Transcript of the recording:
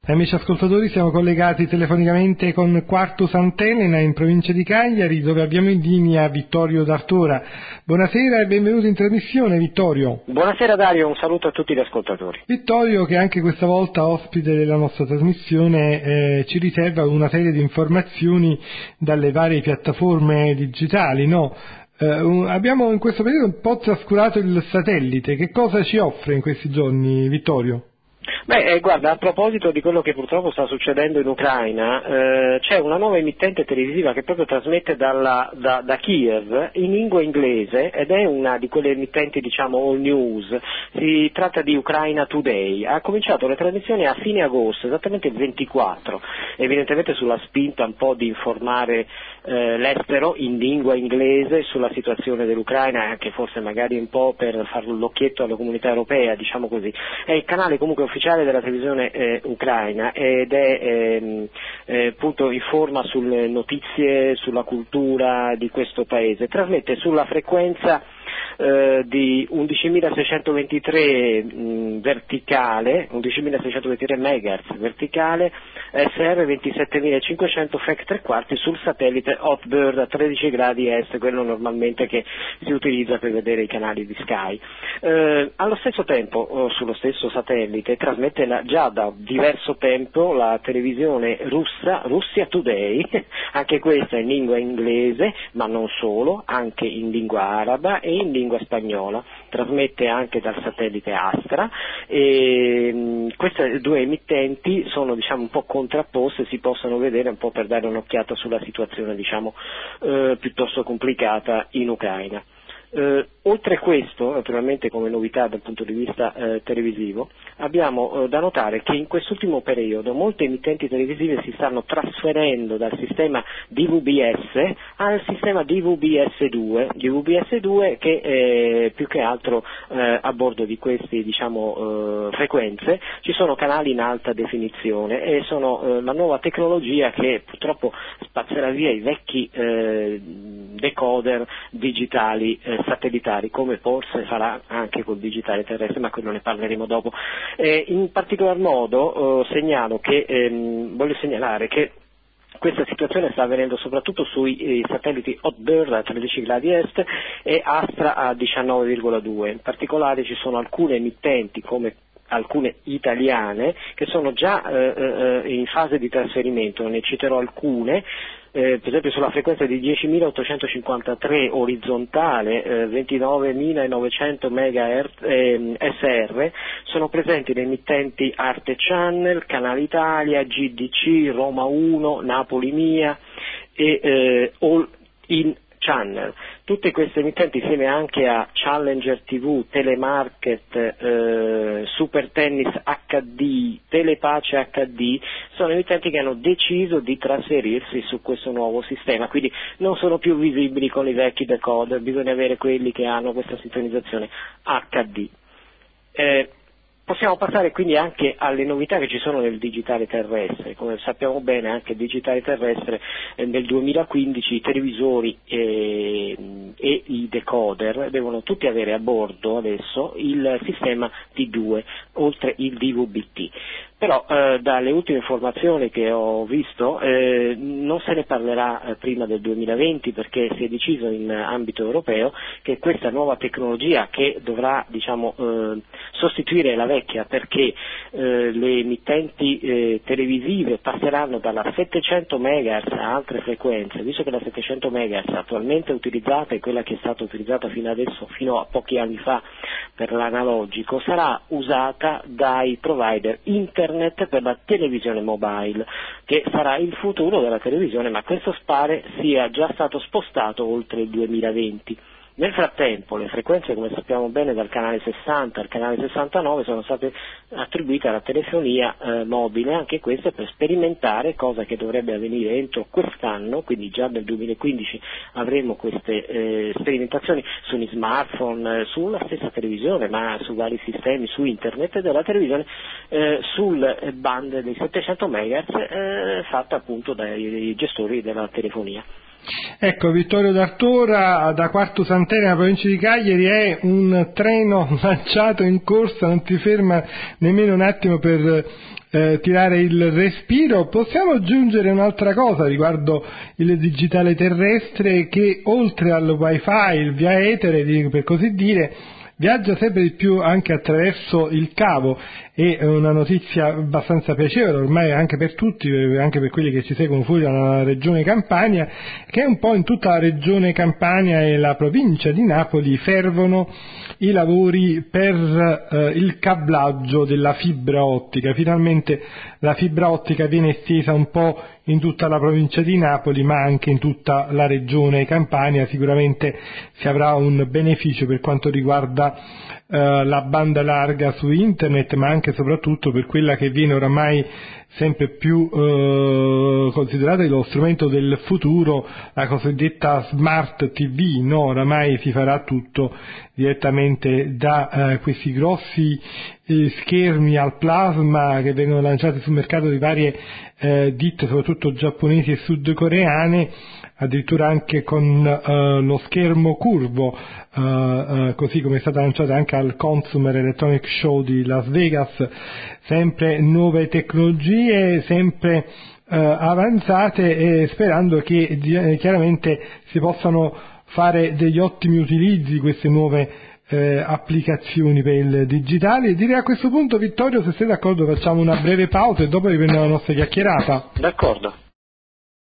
Amici ascoltatori, siamo collegati telefonicamente con Quartus Antenna in provincia di Cagliari, dove abbiamo in linea Vittorio D'Artora. Buonasera e benvenuto in trasmissione, Vittorio. Buonasera Dario, un saluto a tutti gli ascoltatori. Vittorio, che anche questa volta ospite della nostra trasmissione, ci riserva una serie di informazioni dalle varie piattaforme digitali, no? Abbiamo in questo periodo un po' trascurato il satellite. Che cosa ci offre in questi giorni, Vittorio? Guarda, a proposito di quello che purtroppo sta succedendo in Ucraina, c'è una nuova emittente televisiva che proprio trasmette da Kiev in lingua inglese ed è una di quelle emittenti, diciamo, all news. Si tratta di Ucraina Today. Ha cominciato le trasmissioni a fine agosto, esattamente il 24, evidentemente sulla spinta un po' di informare l'estero in lingua inglese sulla situazione dell'Ucraina e anche forse magari un po' per fare l'occhietto alla comunità europea, diciamo così. È il canale comunque ufficiale della televisione ucraina ed appunto informa sulle notizie, sulla cultura di questo paese. Trasmette sulla frequenza di 11.623 verticale, 11.623 MHz verticale, SR 27.500 FEC 3/4 sul satellite Hotbird a 13 gradi est, quello normalmente che si utilizza per vedere i canali di Sky. Allo stesso tempo, sullo stesso satellite, trasmette già da diverso tempo la televisione russa, Russia Today, anche questa in lingua inglese, ma non solo, anche in lingua araba e in lingua spagnola. Trasmette anche dal satellite Astra e queste due emittenti sono, diciamo, un po' contrapposte, si possono vedere un po' per dare un'occhiata sulla situazione, diciamo, piuttosto complicata in Ucraina. Oltre a questo, naturalmente come novità dal punto di vista televisivo, abbiamo da notare che in quest'ultimo periodo molte emittenti televisive si stanno trasferendo dal sistema DVB-S al sistema DVB-S2 che più che altro a bordo di queste, diciamo, frequenze ci sono canali in alta definizione e sono la nuova tecnologia che purtroppo spazzerà via i vecchi decoder digitali satellitari, come forse farà anche col digitale terrestre, ma quello ne parleremo dopo. In particolar modo voglio segnalare che questa situazione sta avvenendo soprattutto sui satelliti Hotbird a 13 gradi est e Astra a 19,2. In particolare ci sono alcune emittenti, come alcune italiane, che sono già in fase di trasferimento. Ne citerò alcune. Per esempio sulla frequenza di 10.853 orizzontale, 29.900 MHz SR, sono presenti le emittenti Arte Channel, Canale Italia, GDC, Roma 1, Napoli Mia e All In Channel. Tutte queste emittenti, insieme anche a Challenger TV, Telemarket, Super Tennis HD, Telepace HD, sono emittenti che hanno deciso di trasferirsi su questo nuovo sistema, quindi non sono più visibili con i vecchi decoder, bisogna avere quelli che hanno questa sintonizzazione HD. Possiamo passare quindi anche alle novità che ci sono nel digitale terrestre. Come sappiamo bene, anche il digitale terrestre nel 2015 i televisori e i decoder devono tutti avere a bordo adesso il sistema T2, oltre il DVB-T. Però dalle ultime informazioni che ho visto non se ne parlerà prima del 2020, perché si è deciso in ambito europeo che questa nuova tecnologia, che dovrà, diciamo, sostituire la vecchia, perché le emittenti televisive passeranno dalla 700 MHz a altre frequenze, visto che la 700 MHz attualmente utilizzata è quella che è stata utilizzata fino a pochi anni fa per l'analogico, sarà usata dai provider internet per la televisione mobile, che sarà il futuro della televisione, ma questo pare sia già stato spostato oltre il 2020. Nel frattempo le frequenze, come sappiamo bene, dal canale 60 al canale 69 sono state attribuite alla telefonia mobile, anche queste per sperimentare, cosa che dovrebbe avvenire entro quest'anno, quindi già nel 2015 avremo queste sperimentazioni sugli smartphone, sulla stessa televisione, ma su vari sistemi, su internet della televisione, sul band dei 700 MHz fatta appunto dai gestori della telefonia. Ecco, Vittorio D'Artora da Quartus Antenna, provincia di Cagliari, è un treno lanciato in corsa, non ti ferma nemmeno un attimo per tirare il respiro. Possiamo aggiungere un'altra cosa riguardo il digitale terrestre, che oltre al wifi, il via etere per così dire, viaggia sempre di più anche attraverso il cavo. È una notizia abbastanza piacevole ormai anche per tutti, anche per quelli che ci seguono fuori dalla regione Campania, che un po' in tutta la regione Campania e la provincia di Napoli fervono i lavori per il cablaggio della fibra ottica. Finalmente la fibra ottica viene estesa un po' in tutta la provincia di Napoli, ma anche in tutta la regione Campania. Sicuramente si avrà un beneficio per quanto riguarda la banda larga su internet, ma anche e soprattutto per quella che viene oramai sempre più considerata lo strumento del futuro, la cosiddetta smart TV, no? Oramai si farà tutto direttamente da questi grossi schermi al plasma che vengono lanciati sul mercato di varie ditte, soprattutto giapponesi e sudcoreane, addirittura anche con lo schermo curvo, così come è stata lanciata anche al Consumer Electronic Show di Las Vegas. Sempre nuove tecnologie, sempre avanzate, e sperando che chiaramente si possano fare degli ottimi utilizzi di queste nuove applicazioni per il digitale. Direi a questo punto, Vittorio, se sei d'accordo facciamo una breve pausa e dopo riprendiamo la nostra chiacchierata. D'accordo.